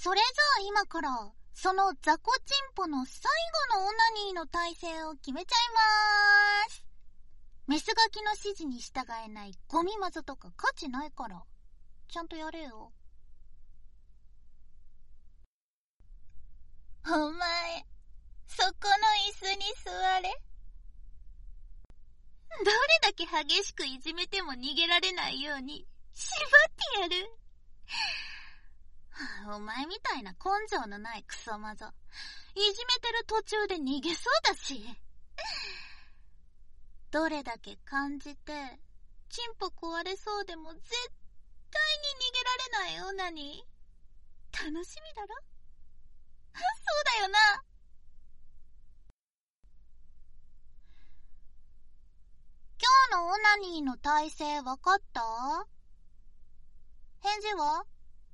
それじゃあ今から、その雑魚チンポの最後のオナニーの体勢を決めちゃいまーす。メスガキの指示に従えないゴミマゾとか価値ないから、ちゃんとやれよ。お前、そこの椅子に座れ。どれだけ激しくいじめても逃げられないように縛ってやる。お前みたいな根性のないクソマゾ、いじめてる途中で逃げそうだし。どれだけ感じてチンポ壊れそうでも絶対に逃げられないオナニー、楽しみだろ。そうだよな。今日のオナニーの体勢わかった？返事は？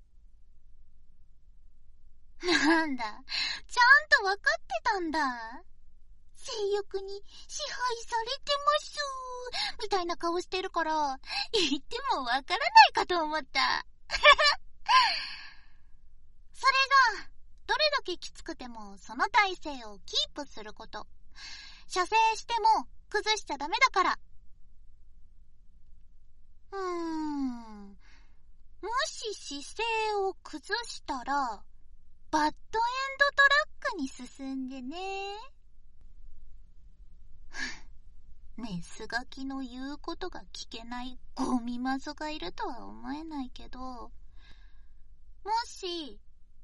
なんだ、ちゃんとわかってたんだ。性欲に支配されてますみたいな顔してるから言ってもわからないかと思った。それがどれだけきつくてもその体勢をキープすること。射精しても崩しちゃダメだから。もし姿勢を崩したらバッドエンドトラックに進んでね。メスガキの言うことが聞けないゴミマゾがいるとは思えないけど、もし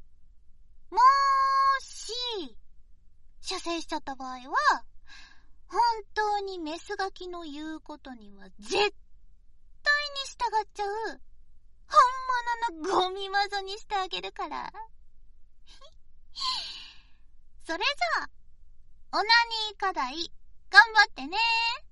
射精しちゃった場合は、本当にメスガキの言うことには絶対に従っちゃう本物のゴミマゾにしてあげるから。それじゃあオナニー課題頑張ってね。